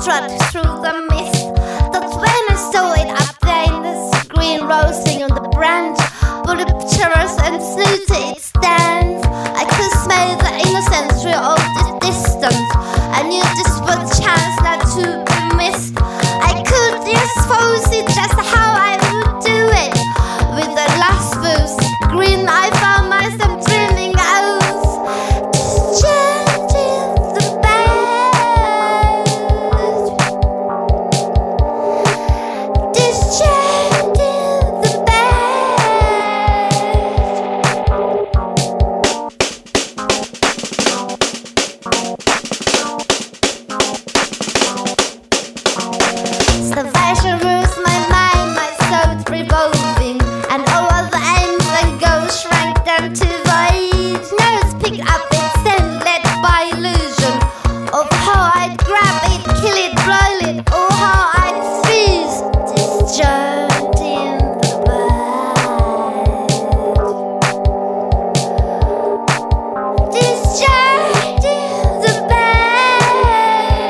trod through the mist. That's when I saw it up there in the screen, roasting on the branch, voluptuous and snooty it stands. I could smell the innocence through all the distance. I knew this was a chance not to be missed. I could just foresee just how I would do it. With the luscious grin I found myself dreaming out. This change is the best. This change is the The fashion rules my mind, my soul's revolving, and all the aims and goals shrank down to void. Nerves pick up its scent, led by illusion of how I'd grab it, kill it, boil it, or how I'd feast this journey in the bed. This journey in the bed.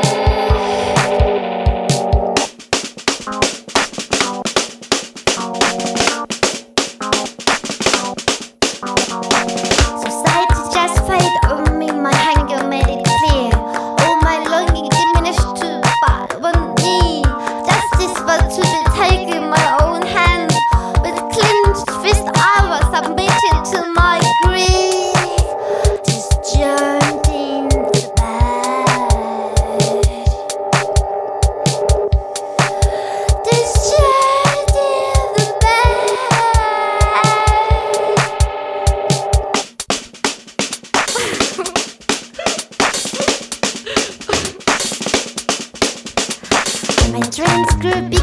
Society just played on me, my hunger made it clear. All my longing diminished to but one knee. Justice was to be taken in my own hands. With clenched fist I was submitting to my grief. This journey in the bed. This journey in the bed. My dreams grew